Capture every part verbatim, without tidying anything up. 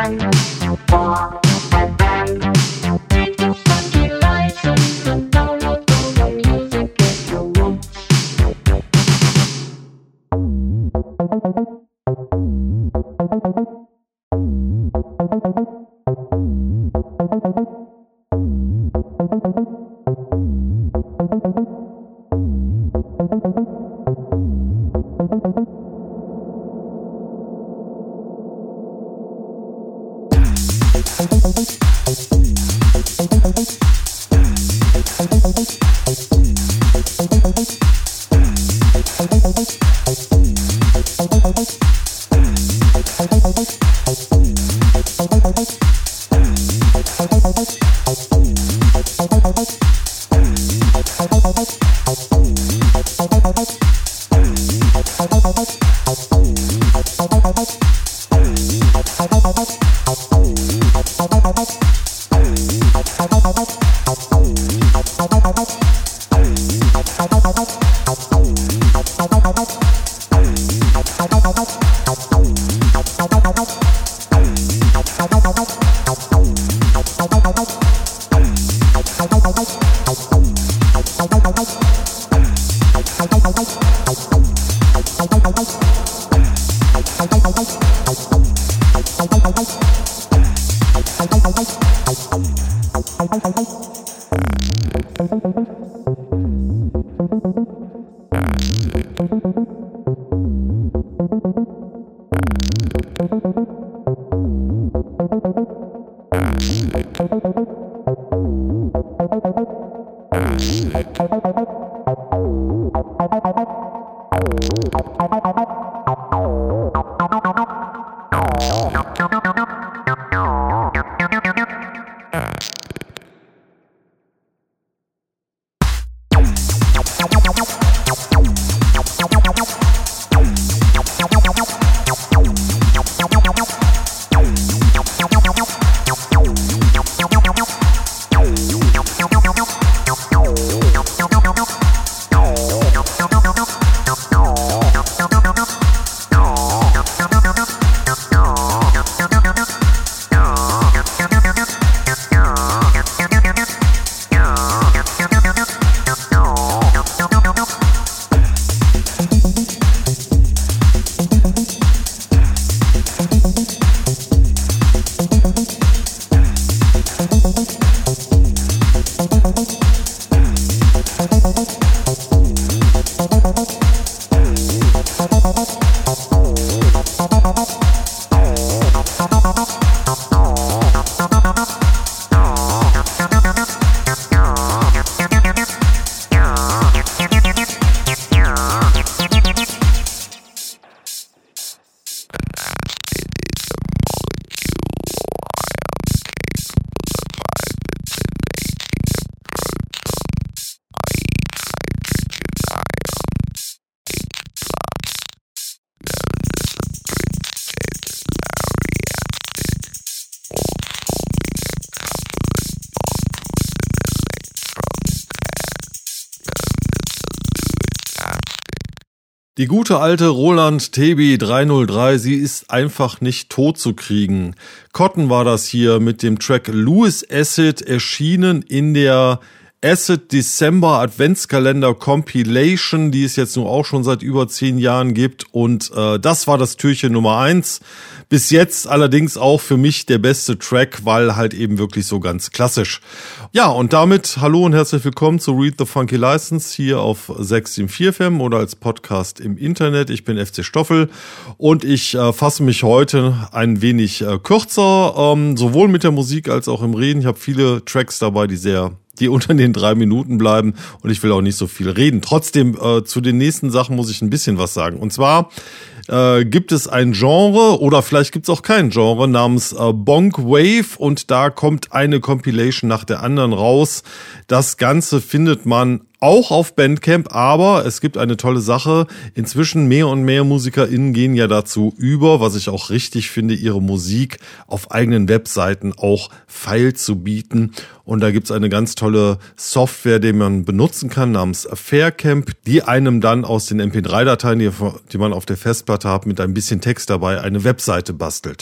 Die gute alte Roland T B dreihundertdrei, sie ist einfach nicht tot zu kriegen. Cotton war das hier mit dem Track Louis Acid, erschienen in der Acid December Adventskalender Compilation, die es jetzt nur auch schon seit über zehn Jahren gibt. Und äh, das war das Türchen Nummer eins. Bis jetzt allerdings auch für mich der beste Track, weil halt eben wirklich so ganz klassisch. Ja, und damit hallo und herzlich willkommen zu Read the Funky License hier auf sechs sieben vier F M oder als Podcast im Internet. Ich bin F C Stoffel und ich äh, fasse mich heute ein wenig äh, kürzer, ähm, sowohl mit der Musik als auch im Reden. Ich habe viele Tracks dabei, die sehr die unter den drei Minuten bleiben und ich will auch nicht so viel reden. Trotzdem, äh, zu den nächsten Sachen muss ich ein bisschen was sagen. Und zwar äh, gibt es ein Genre oder vielleicht gibt es auch kein Genre namens äh, Bonk Wave und da kommt eine Compilation nach der anderen raus. Das Ganze findet man auch auf Bandcamp, aber es gibt eine tolle Sache. Inzwischen mehr und mehr MusikerInnen gehen ja dazu über, was ich auch richtig finde, ihre Musik auf eigenen Webseiten auch feil zu bieten. Und da gibt's eine ganz tolle Software, die man benutzen kann, namens Faircamp, die einem dann aus den M P drei Dateien, die, die man auf der Festplatte hat, mit ein bisschen Text dabei, eine Webseite bastelt.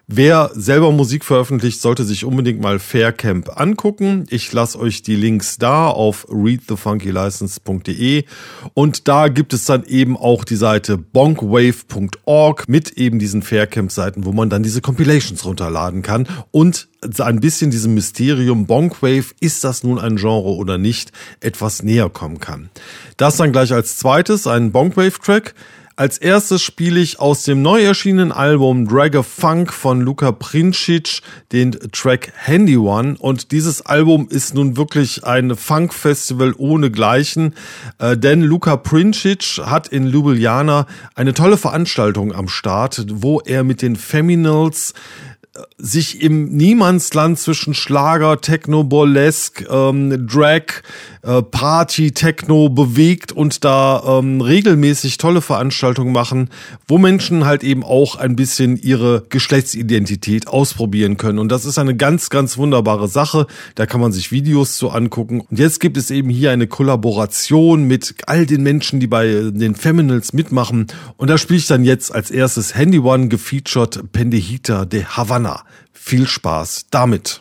Wer selber Musik veröffentlicht, sollte sich unbedingt mal Faircamp angucken. Ich lasse euch die Links da auf read the funky license punkt de und da gibt es dann eben auch die Seite bonkwave punkt org mit eben diesen Faircamp-Seiten, wo man dann diese Compilations runterladen kann und ein bisschen diesem Mysterium Bonkwave, ist das nun ein Genre oder nicht, etwas näher kommen kann. Das dann gleich als zweites, ein Bonkwave-Track. Als erstes spiele ich aus dem neu erschienenen Album Drag a Funk von Luka Princic den Track Handy One. Und dieses Album ist nun wirklich ein Funk-Festival ohnegleichen, äh, denn Luka Princic hat in Ljubljana eine tolle Veranstaltung am Start, wo er mit den Feminals sich im Niemandsland zwischen Schlager, Techno, Burlesque, ähm, Drag, äh, Party, Techno bewegt und da ähm, regelmäßig tolle Veranstaltungen machen, wo Menschen halt eben auch ein bisschen ihre Geschlechtsidentität ausprobieren können. Und das ist eine ganz, ganz wunderbare Sache. Da kann man sich Videos zu angucken. Und jetzt gibt es eben hier eine Kollaboration mit all den Menschen, die bei den Feminals mitmachen. Und da spiele ich dann jetzt als erstes Handy One gefeatured Pendejita de Havana. Viel Spaß damit!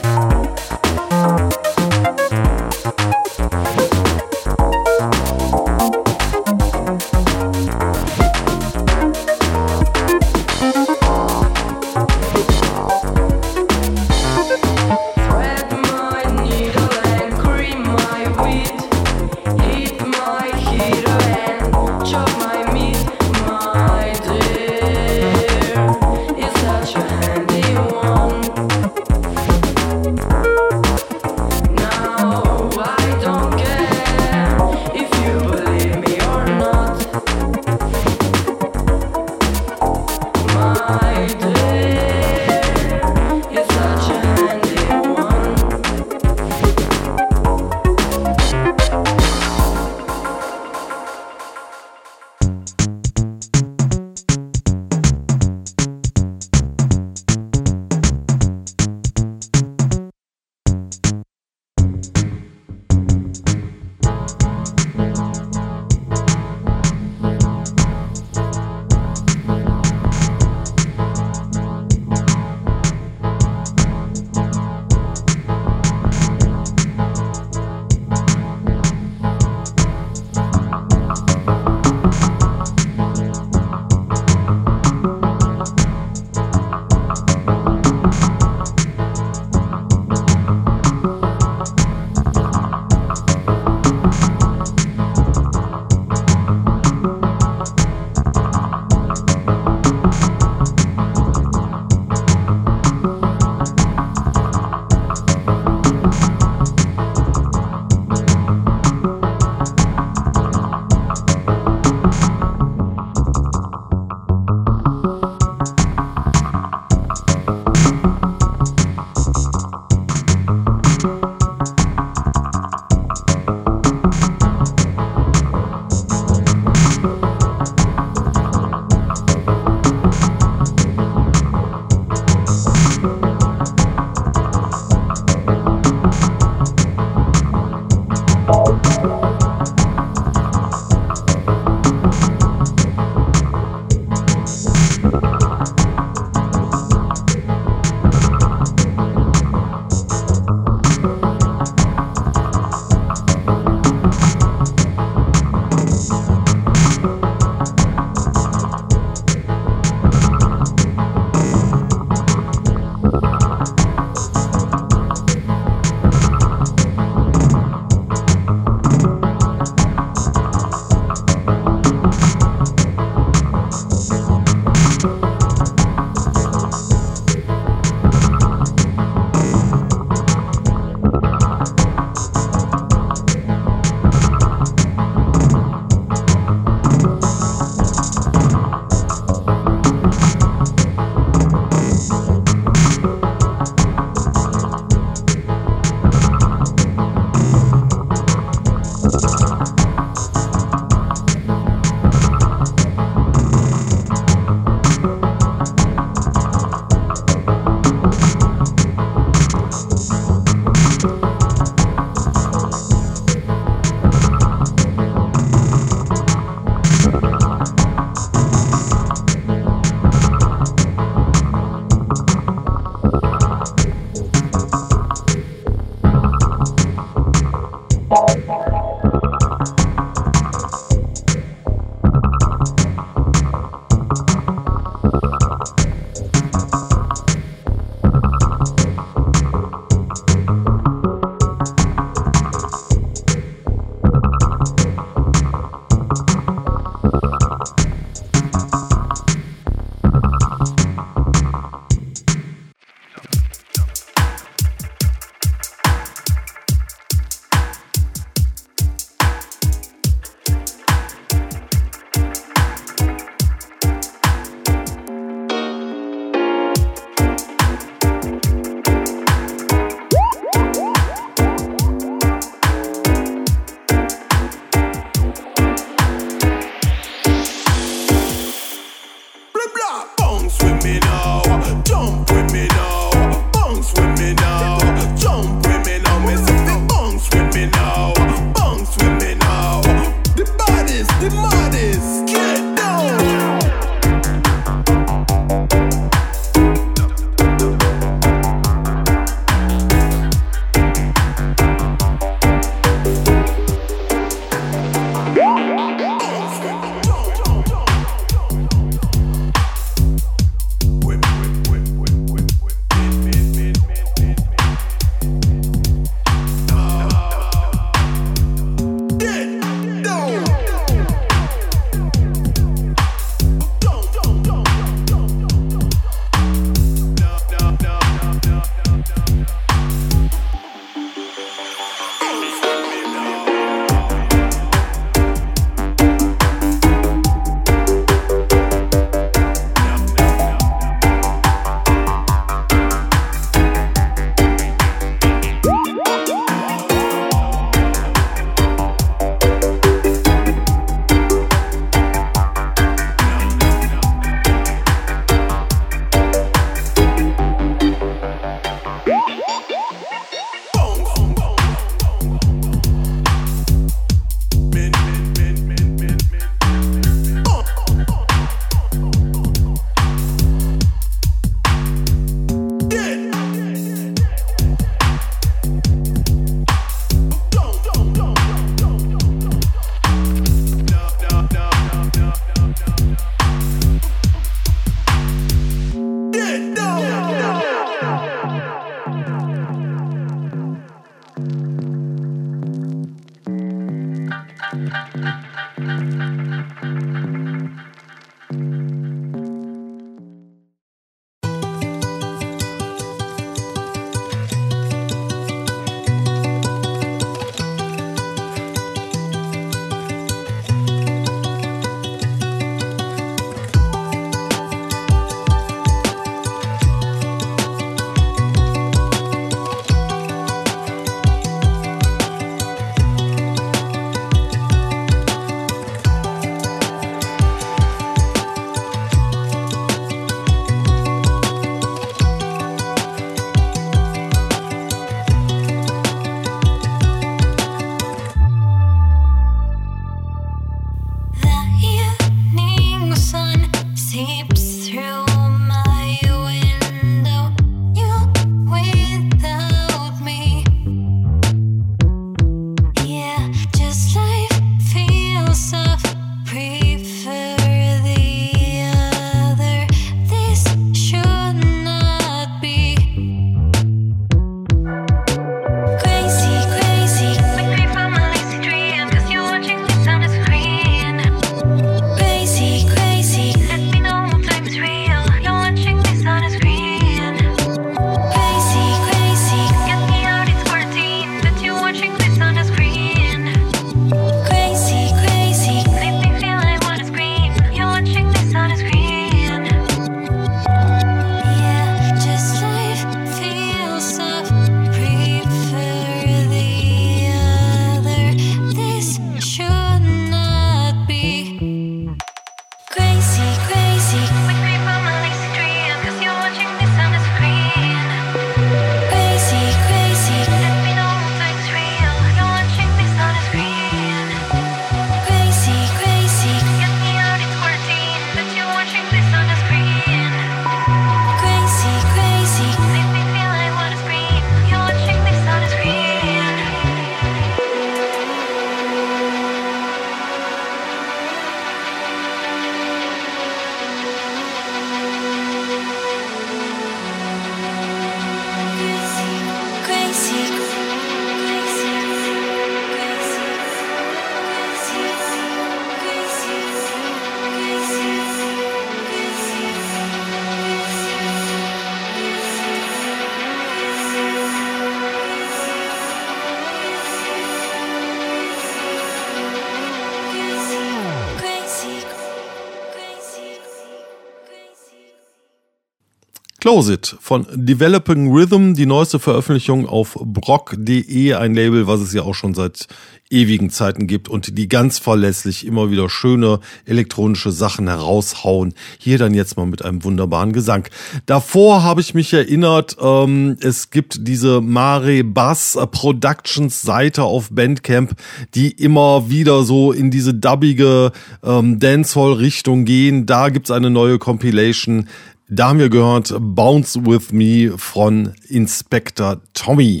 Close It von Developing Rhythm, die neueste Veröffentlichung auf brock punkt de, ein Label, was es ja auch schon seit ewigen Zeiten gibt und die ganz verlässlich immer wieder schöne elektronische Sachen heraushauen. Hier dann jetzt mal mit einem wunderbaren Gesang. Davor habe ich mich erinnert, ähm, es gibt diese Mare Bass Productions Seite auf Bandcamp, die immer wieder so in diese dubbige ähm, Dancehall-Richtung gehen. Da gibt's eine neue Compilation. Da haben wir gehört Bounce With Me von Inspector Tommy.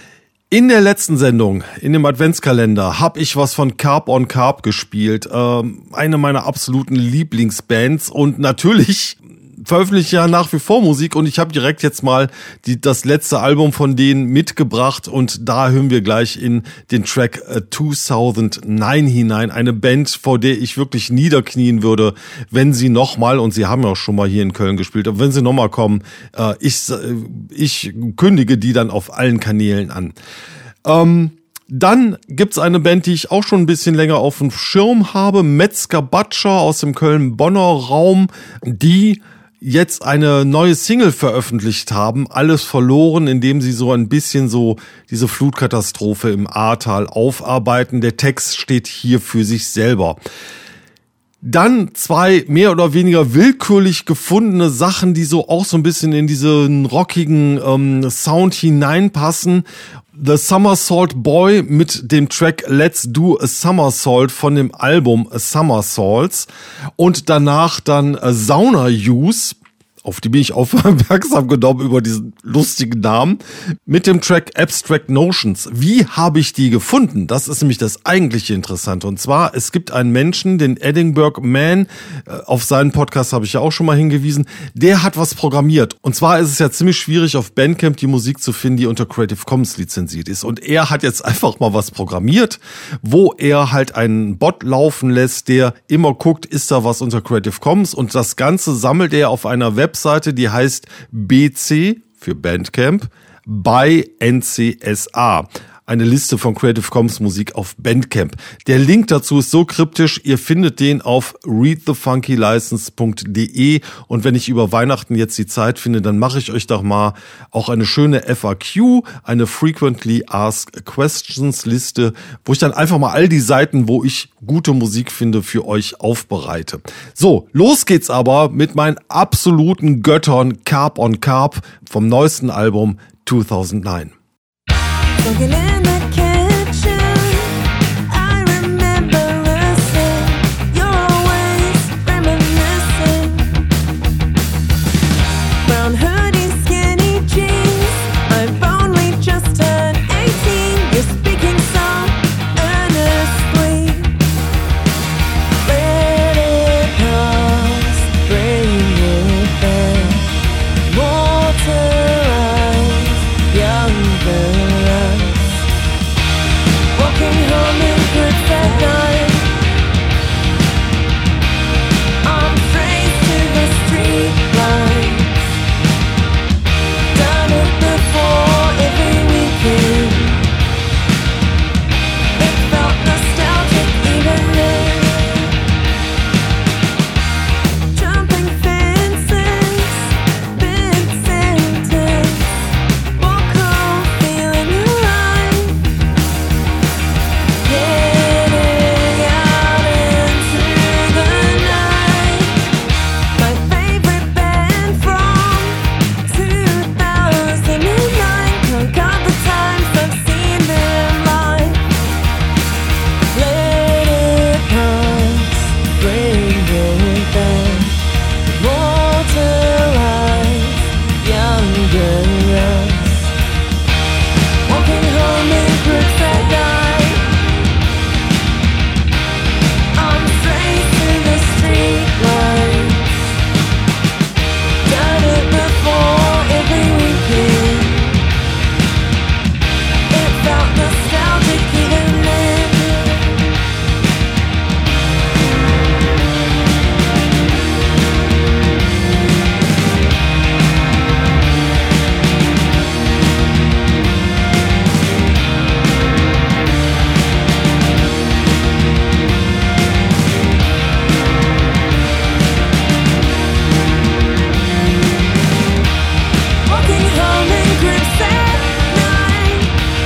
In der letzten Sendung, in dem Adventskalender, habe ich was von Carb on Carb gespielt. Ähm, eine meiner absoluten Lieblingsbands. Und natürlich veröffentliche ja nach wie vor Musik. Und ich habe direkt jetzt mal die, das letzte Album von denen mitgebracht. Und da hören wir gleich in den Track zweitausendneun hinein. Eine Band, vor der ich wirklich niederknien würde, wenn sie nochmal, und sie haben ja auch schon mal hier in Köln gespielt, aber wenn sie nochmal kommen, äh, ich, ich kündige die dann auf allen Kanälen an. Ähm, dann gibt's eine Band, die ich auch schon ein bisschen länger auf dem Schirm habe, Metzger Butcher aus dem Köln-Bonner Raum, die jetzt eine neue Single veröffentlicht haben, Alles verloren, indem sie so ein bisschen so diese Flutkatastrophe im Ahrtal aufarbeiten. Der Text steht hier für sich selber. Dann zwei mehr oder weniger willkürlich gefundene Sachen, die so auch so ein bisschen in diesen rockigen ähm, Sound hineinpassen. The Somersault Boy mit dem Track Let's Do a Somersault von dem Album Somersaults und danach dann Sauna Use auf die bin ich aufmerksam genommen über diesen lustigen Namen, mit dem Track Abstract Notions. Wie habe ich die gefunden? Das ist nämlich das eigentliche Interessante. Und zwar, es gibt einen Menschen, den Edinburgh Man, auf seinen Podcast habe ich ja auch schon mal hingewiesen, der hat was programmiert. Und zwar ist es ja ziemlich schwierig, auf Bandcamp die Musik zu finden, die unter Creative Commons lizenziert ist. Und er hat jetzt einfach mal was programmiert, wo er halt einen Bot laufen lässt, der immer guckt, ist da was unter Creative Commons, und das Ganze sammelt er auf einer Webseite, die heißt B C für Bandcamp bei N C S A. Eine Liste von Creative Commons Musik auf Bandcamp. Der Link dazu ist so kryptisch, ihr findet den auf read the funky license punkt de, und wenn ich über Weihnachten jetzt die Zeit finde, dann mache ich euch doch mal auch eine schöne F A Q, eine Frequently Asked Questions Liste, wo ich dann einfach mal all die Seiten, wo ich gute Musik finde, für euch aufbereite. So, los geht's aber mit meinen absoluten Göttern Carb on Carb vom neuesten Album zweitausendneun. Cooking in the kitchen, I remember listening. You're always reminiscing. Brown hoodie, skinny jeans. I've only just turned eighteen. You're speaking so earnestly. Let it pass, bring it back. Mortalize, younger. Home in good fat night. I'm traced to the street lights. Done it before every weekend. It felt nostalgic even then. Jumping fences, big sentence. Walk home feeling alive. Getting out into the night. My favorite band from two thousand nine. Can't count the times I've seen them live. Let it pass, bring it back. Mortalize, younger us. Walking home in good fat night. I'm straight to the street lights. Done it before every weekend. It felt nostalgic even then. Walking home in grips at night.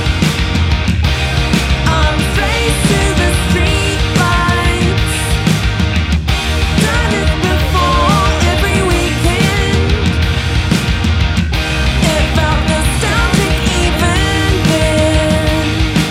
I'm straight to the street lights. Done it before every weekend. It felt nostalgic even then.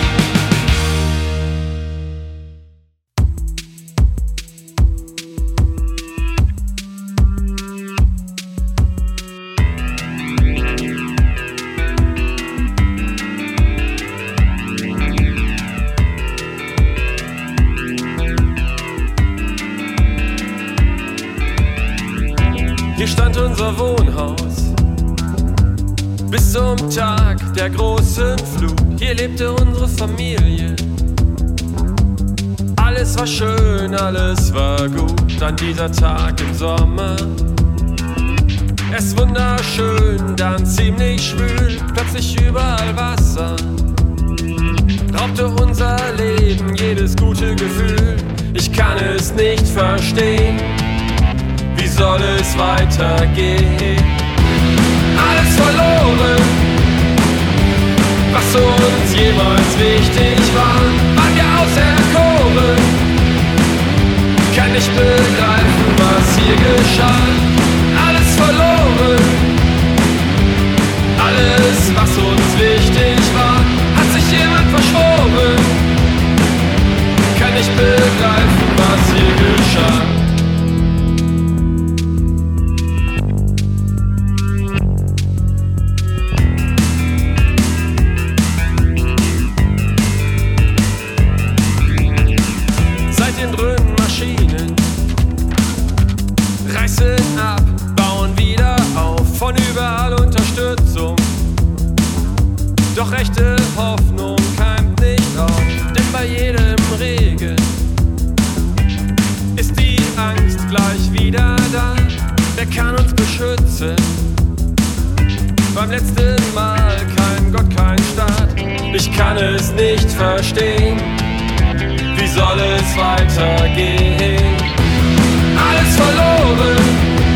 Hier stand unser Wohnhaus bis zum Tag der großen Flut. Hier lebte unsere Familie. Alles war schön, alles war gut. Dann dieser Tag im Sommer. Es wunderschön, dann ziemlich schwül. Plötzlich überall Wasser. Raubte unser Leben jedes gute Gefühl. Ich kann es nicht verstehen. Wie soll es weitergehen? Alles verloren, was uns jemals wichtig war. Waren wir auserkoren, kann nicht begreifen, was hier geschah. Alles verloren, alles, was uns wichtig war, hat sich jemand verschworen. Kann nicht begreifen, was hier geschah. Scheiße. Beim letzten Mal kein Gott, kein Staat. Ich kann es nicht verstehen. Wie soll es weitergehen? Alles verloren,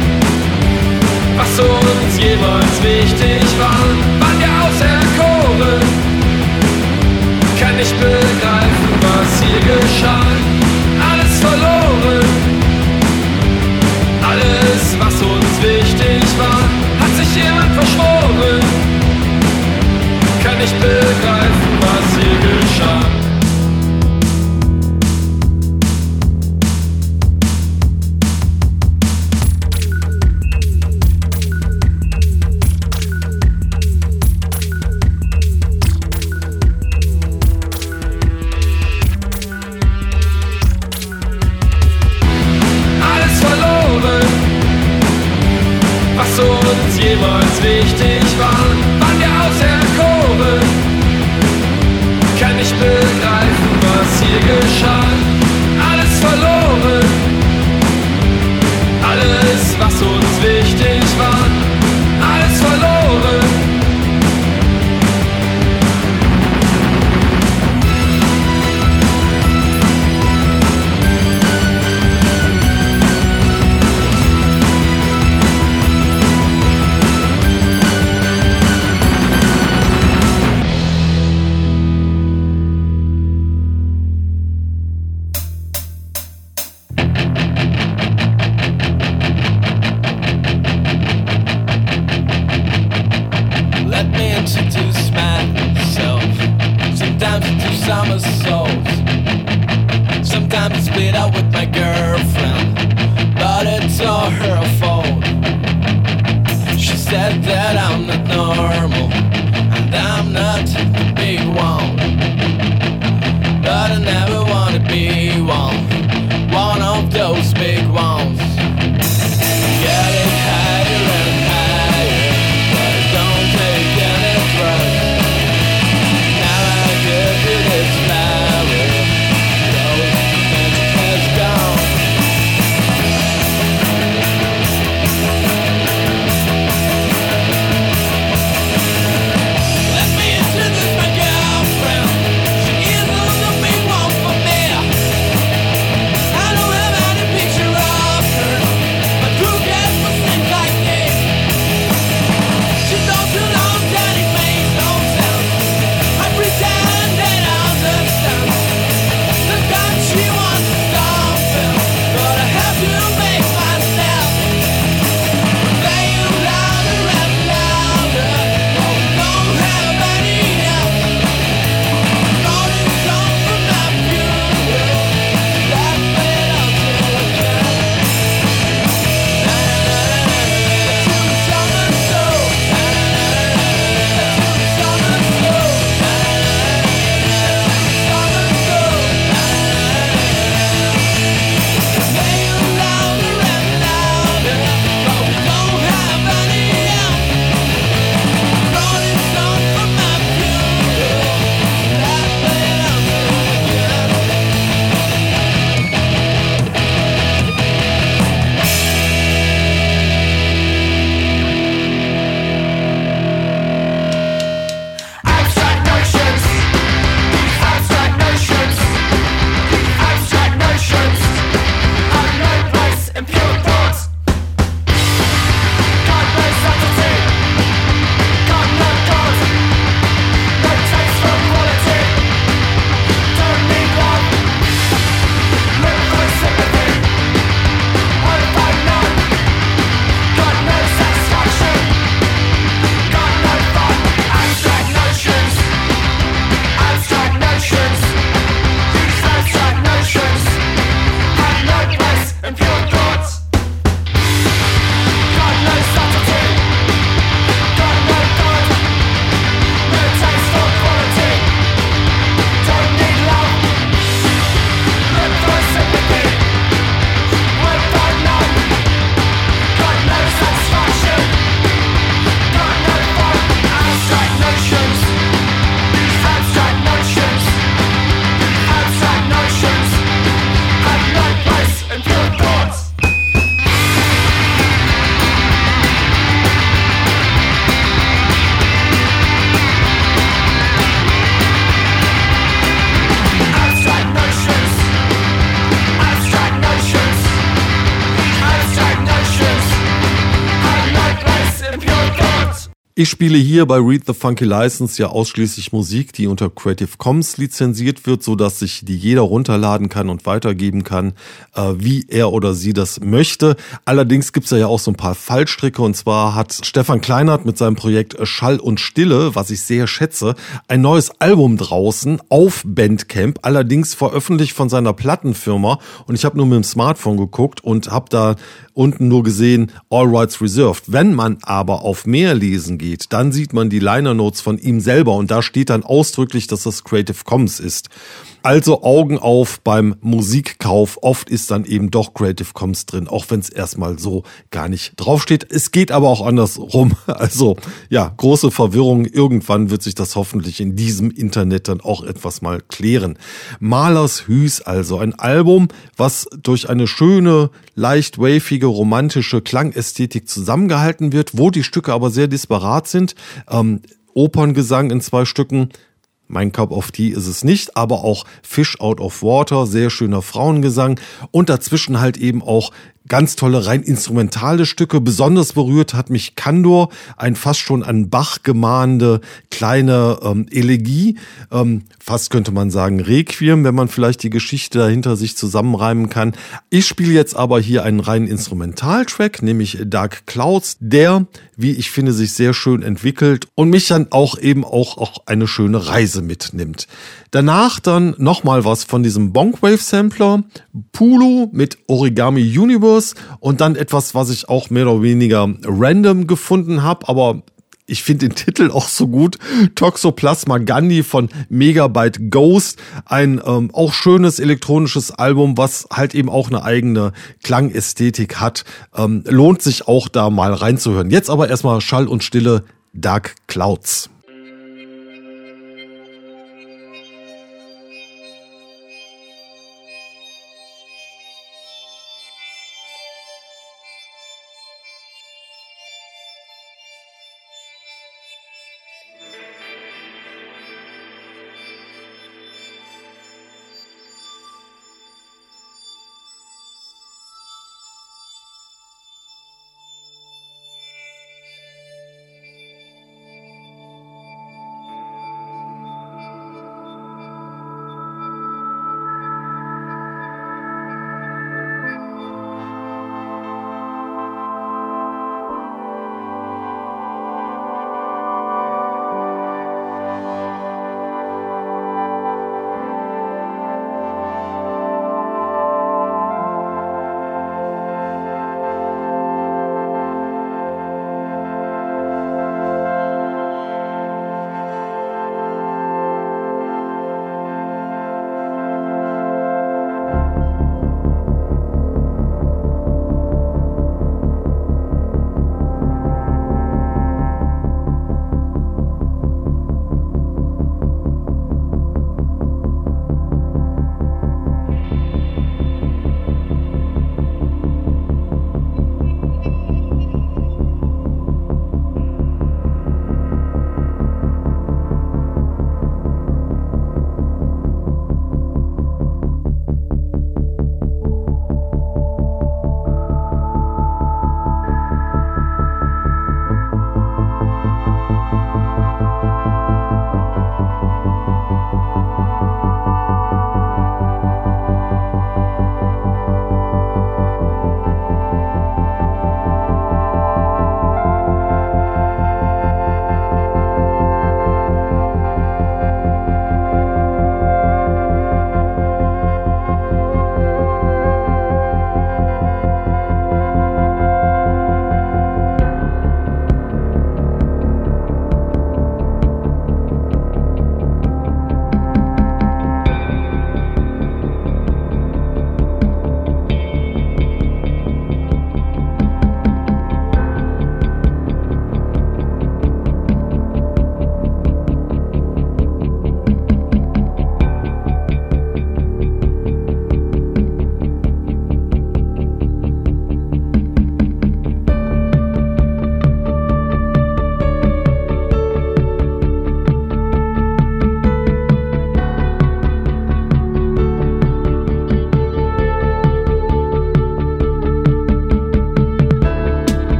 was uns jemals wichtig war. Waren wir auserkoren, kann nicht begreifen, was hier geschah. Alles verloren, alles, was uns wichtig war, hat sich jemand verschworen. Kann nicht begreifen, was hier geschah. Jemals wichtig war, waren wir auserkoren. Kann nicht begreifen, was hier geschah. Alles verloren, alles, was uns wichtig war, alles verloren. Let me introduce my girlfriend. She is the big one for Ich spiele hier bei Read the Funky License ja ausschließlich Musik, die unter Creative Commons lizenziert wird, sodass sich die jeder runterladen kann und weitergeben kann, äh, wie er oder sie das möchte. Allerdings gibt's da ja auch so ein paar Fallstricke, und zwar hat Stefan Kleinert mit seinem Projekt Schall und Stille, was ich sehr schätze, ein neues Album draußen auf Bandcamp, allerdings veröffentlicht von seiner Plattenfirma, und ich habe nur mit dem Smartphone geguckt und habe da unten nur gesehen, All Rights Reserved. Wenn man aber auf mehr lesen geht, dann sieht man die Liner Notes von ihm selber, und da steht dann ausdrücklich, dass das Creative Commons ist. Also Augen auf beim Musikkauf. Oft ist dann eben doch Creative Commons drin, auch wenn es erstmal so gar nicht draufsteht. Es geht aber auch andersrum. Also ja, große Verwirrung. Irgendwann wird sich das hoffentlich in diesem Internet dann auch etwas mal klären. Malers Hüs also, ein Album, was durch eine schöne, leicht wavige, romantische Klangästhetik zusammengehalten wird, wo die Stücke aber sehr disparat sind. Ähm, Operngesang in zwei Stücken. Mein Cup of Tea ist es nicht, aber auch Fish Out of Water, sehr schöner Frauengesang, und dazwischen halt eben auch ganz tolle rein instrumentale Stücke. Besonders berührt hat mich Kandor, ein fast schon an Bach gemahnde kleine ähm, Elegie, ähm, fast könnte man sagen Requiem, wenn man vielleicht die Geschichte dahinter sich zusammenreimen kann. Ich spiele jetzt aber hier einen reinen Instrumentaltrack, nämlich Dark Clouds, der, wie ich finde, sich sehr schön entwickelt und mich dann auch eben auch, auch eine schöne Reise mitnimmt. Danach dann nochmal was von diesem Bonkwave-Sampler, Pulu mit Origami Universe, und dann etwas, was ich auch mehr oder weniger random gefunden habe, aber ich finde den Titel auch so gut. Toxoplasma Gandhi von Megabyte Ghost. Ein ähm, auch schönes elektronisches Album, was halt eben auch eine eigene Klangästhetik hat. Ähm, lohnt sich auch da mal reinzuhören. Jetzt aber erstmal Schall und Stille, Dark Clouds.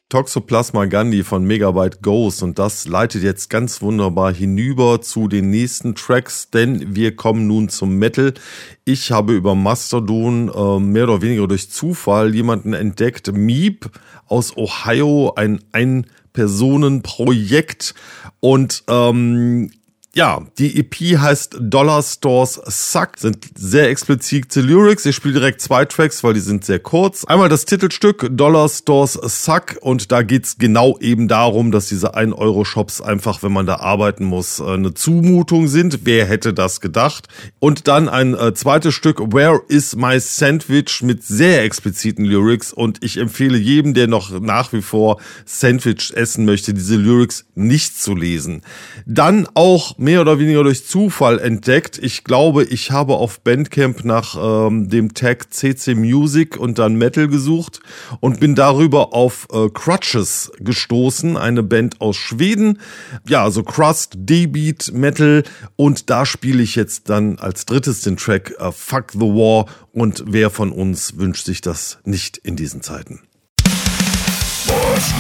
Toxoplasma Gandhi von Megabyte Ghost und das leitet jetzt ganz wunderbar hinüber zu den nächsten Tracks, denn wir kommen nun zum Metal. Ich habe über Mastodon äh, mehr oder weniger durch Zufall jemanden entdeckt, Meep aus Ohio, ein Ein-Personen-Projekt und ähm, ja, die E P heißt Dollar Stores Suck, sind sehr explizite Lyrics. Ich spiele direkt zwei Tracks, weil die sind sehr kurz. Einmal das Titelstück Dollar Stores Suck und da geht's genau eben darum, dass diese ein Euro Shops einfach, wenn man da arbeiten muss, eine Zumutung sind. Wer hätte das gedacht? Und dann ein äh, zweites Stück Where is my Sandwich mit sehr expliziten Lyrics und ich empfehle jedem, der noch nach wie vor Sandwich essen möchte, diese Lyrics nicht zu lesen. Dann auch mehr oder weniger durch Zufall entdeckt. Ich glaube, ich habe auf Bandcamp nach ähm, dem Tag C C Music und dann Metal gesucht und bin darüber auf äh, Crutches gestoßen, eine Band aus Schweden. Ja, also Crust, D-Beat, Metal und da spiele ich jetzt dann als drittes den Track äh, Fuck the War und wer von uns wünscht sich das nicht in diesen Zeiten? Bush.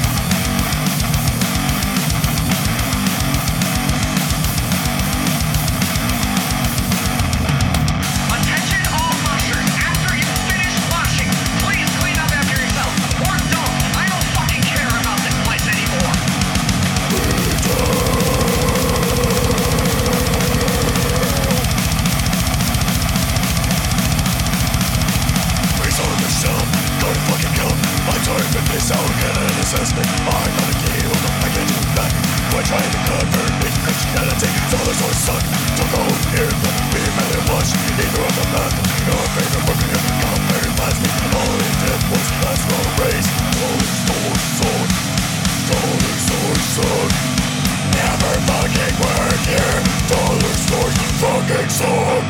Assessment, I'm not a kid, I can't do that. We're trying to convert me to Christianity. So the source suck, so go here, let me man and watch. Either of the path, your favorite working in the combat plastic. All it did was last no race. Dollar store sword, dollar store sword. Never fucking work here. Dollar store fucking sword.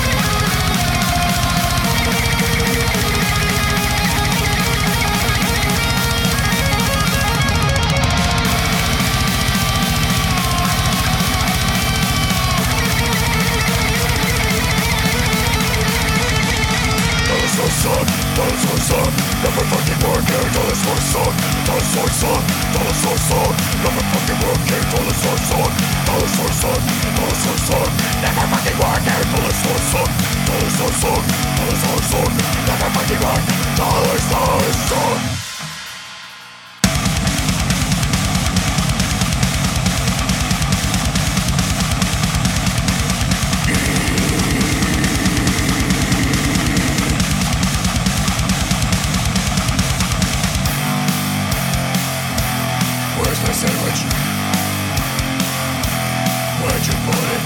Suck, dollar store suck, never fucking work here, dollar store suck, dollar store suck, dollar store suck, never fucking work here, dollar store suck, dollar store suck, dollar store suck, never fucking work here, dollar store suck, dollar store suck, dollar store suck, never fucking work, dollar store suck. Sandwich. Where'd you put it?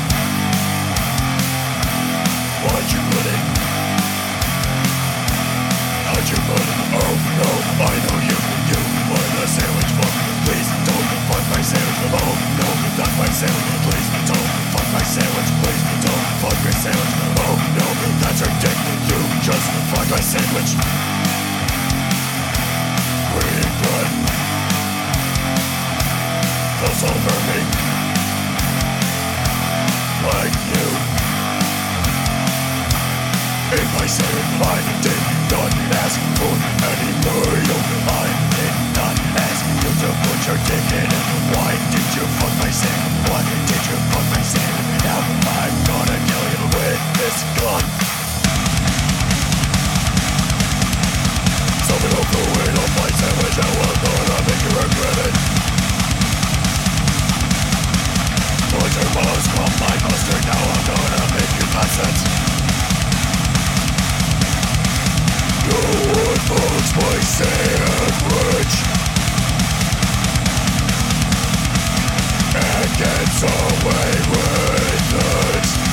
Why'd you put it? How'd you put it? Oh no, I know you, you want a sandwich, but please don't fuck my sandwich. Oh no, not my sandwich, please don't fuck my sandwich, please don't fuck my sandwich. Oh no, that's ridiculous, you just fuck my sandwich. Regret falls over me like you. If I said I did not ask for any burial, I did not ask you to put your dick in it. Why did you fuck my sandwich? Why did you fuck my sandwich? Now I'm gonna kill you with this gun. Something will go in on my sandwich. Now I'm gonna make you regret it. Put your balls on my mustard, now I'm gonna make you pass it. No one follows my sandwich and gets away with it.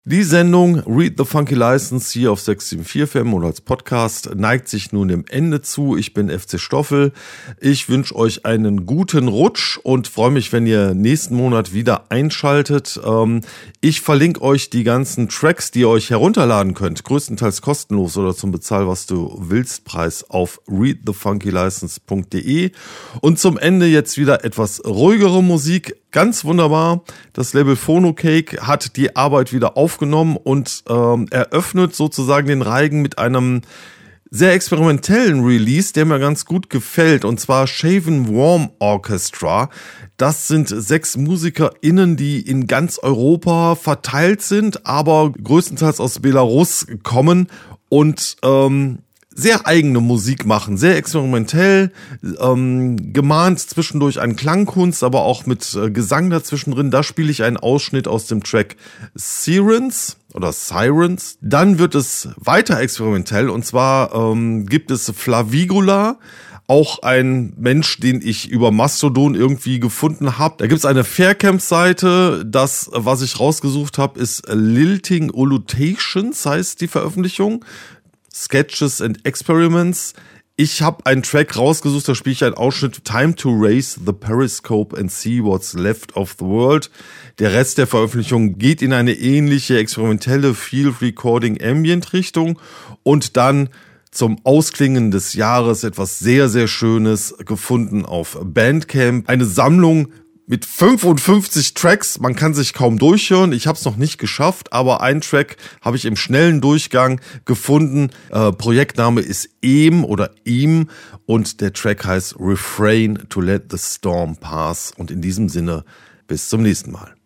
Die Sendung Read the Funky License hier auf sechs sieben vier F M oder als Podcast neigt sich nun dem Ende zu. Ich bin F C Stoffel. Ich wünsche euch einen guten Rutsch und freue mich, wenn ihr nächsten Monat wieder einschaltet. Ich verlinke euch die ganzen Tracks, die ihr euch herunterladen könnt, größtenteils kostenlos oder zum Bezahl was du willst Preis auf read the funky license punkt de. Und zum Ende jetzt wieder etwas ruhigere Musik. Ganz wunderbar. Das Label Phonocake hat die Arbeit wieder aufgenommen und ähm, eröffnet sozusagen den Reigen mit einem sehr experimentellen Release, der mir ganz gut gefällt, und zwar Shaven Worm Orchestra. Das sind sechs MusikerInnen, die in ganz Europa verteilt sind, aber größtenteils aus Belarus kommen und ähm, sehr eigene Musik machen, sehr experimentell, ähm, gemahnt zwischendurch an Klangkunst, aber auch mit äh, Gesang dazwischen drin. Da spiele ich einen Ausschnitt aus dem Track Sirens oder Sirens. Dann wird es weiter experimentell, und zwar ähm, gibt es Flavigula, auch ein Mensch, den ich über Mastodon irgendwie gefunden habe. Da gibt es eine Faircamp-Seite. Das, was ich rausgesucht habe, ist Lilting Ulutations, heißt die Veröffentlichung. Sketches and Experiments. Ich habe einen Track rausgesucht, da spiele ich einen Ausschnitt. Time to raise the periscope and see what's left of the world. Der Rest der Veröffentlichung geht in eine ähnliche experimentelle Field Recording Ambient Richtung. Und dann zum Ausklingen des Jahres etwas sehr, sehr Schönes gefunden auf Bandcamp. Eine Sammlung mit fünfundfünfzig Tracks, man kann sich kaum durchhören. Ich habe es noch nicht geschafft, aber einen Track habe ich im schnellen Durchgang gefunden. Äh, Projektname ist Ehm oder Ihm und der Track heißt Refrain to Let the Storm Pass. Und in diesem Sinne, bis zum nächsten Mal.